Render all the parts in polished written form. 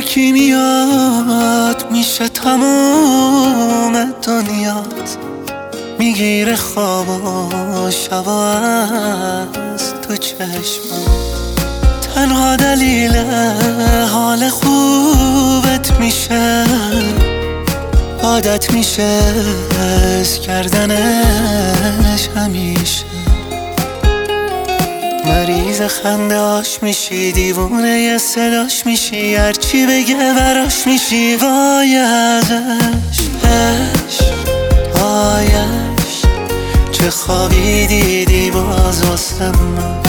یکی میاد میشه تموم دنیات، میگیره خواب و شبا از تو چشمات. تنها دلیل حال خوبت میشه، عادت میشه حس کردنش همیشه. مریض خندهاش میشی، دیوونه صداش میشی، هرچی بگه براش میشی. وای ازش وایش، چه خوابی دیدی باز واسه من،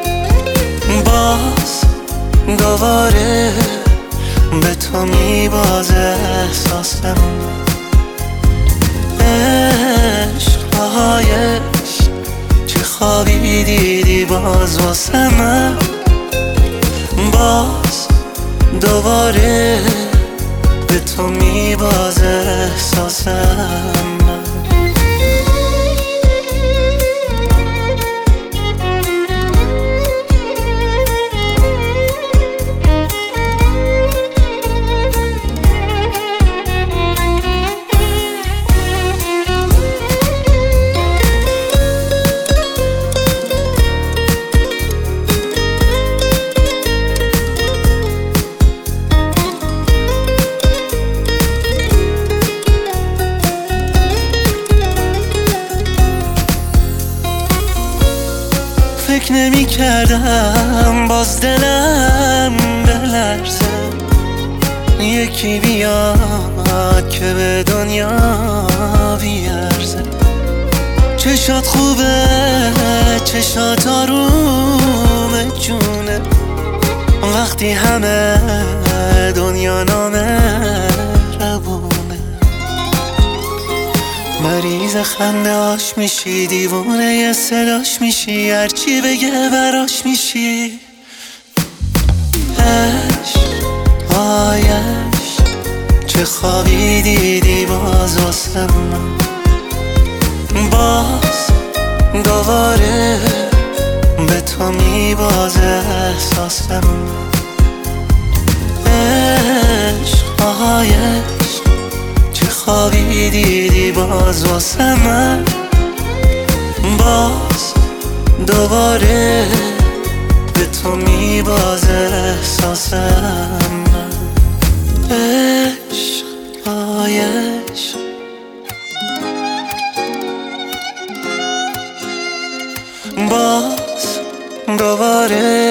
باز دوباره به تو میبازه احساس من. عشق چه خوابی دیدی باز واسه من، باز دوباره به تو میبازه احساس من. فکر نمی کردم باز دلم بلرزه، یکی بیاد که به دنیا بیارزه. چشات خوبه، چشات آروم جونه، وقتی همه دنیا نامه ربونه. مریض خنده هاش میشی، دیوونه صداش میشی، هرچی بگه براش میشی. وایش چه خوابی دیدی باز واسه من، باز دوباره به تو میبازه احساس من. چه خوابی دیدی باز واسه من، باز دوباره به تو میبازه احساس من. عشق باز دوباره